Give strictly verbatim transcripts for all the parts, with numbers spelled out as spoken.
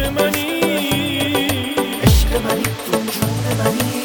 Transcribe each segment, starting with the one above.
جون منی، عشق منی تو جون منی.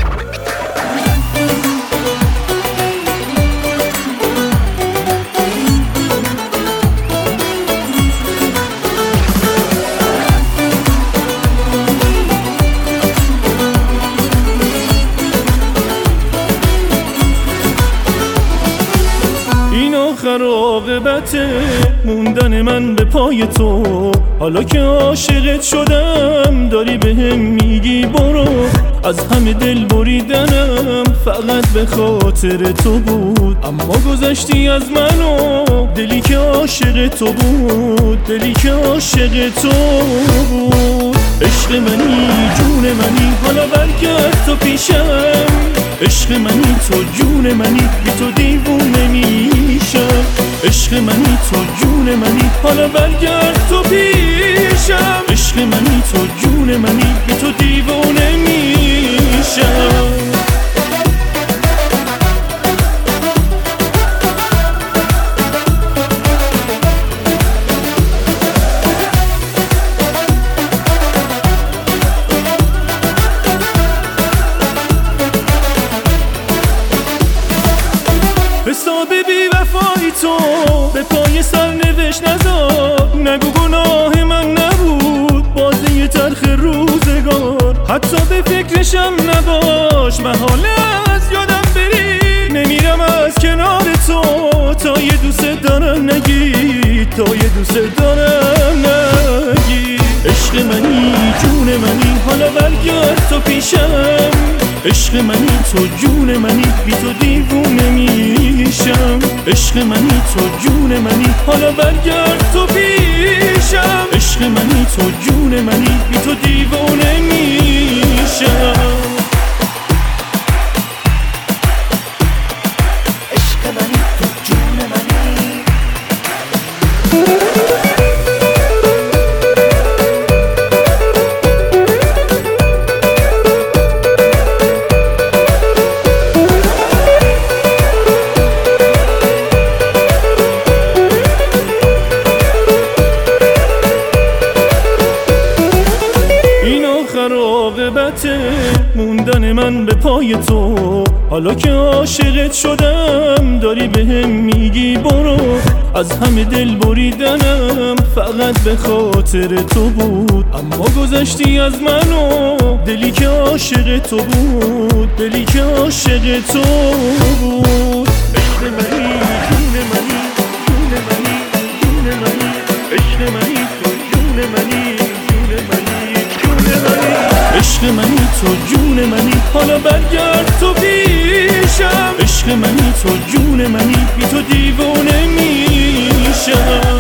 آخر عاقبته موندن من به پای تو. حالا که عاشقت شدم داری بهم میگی برو. از همه دل بریدنم فقط به خاطر تو بود. اما گذشتی از منو دلی که عاشق تو بود، دلی که عاشق تو بود. عشق منی جون منی حالا برگرد تو پیشم. عشق منی تو جون منی بی تو دیوونه میشم. عشق منی تو جون منی حالا برگرد تو پیشم. عشق منی تو جون منی بی تو دیوونه میشم. حساب بی وفایی تو به پای سرنوشت نذار. نگو گناه من نبود بازی تلخ روزگار. حتی به فکرشم نباش محاله از یادم بری. نمیرم از کنار تو تا یه دوست دارم نگی، تا یه دوست دارم نگی. عشق منی جون منی حالا برگرد تو پیشم. عشق منی تو جون منی بی تو دیوونه میشم. عشق منی تو جون منی حالا برگرد تو پیشم. عشق منی تو جون منی بی تو دیوونه میشم. عشق منی تو جون منی. عاقبته موندن من به پای تو. حالا که عاشقت شدم داری بهم میگی برو. از همه دل بریدنم فقط به خاطر تو بود. اما گذشتی از منو دلی که عاشق تو بود، دلی که عاشق تو بود. عشق منی جون منی جون منی جون منی. عشق منی تو جون منی جون منی جون منی. عشق منی تو جون منی حالا برگرد تو پیشم. عشق منی تو جون منی بی تو دیوونه میشم.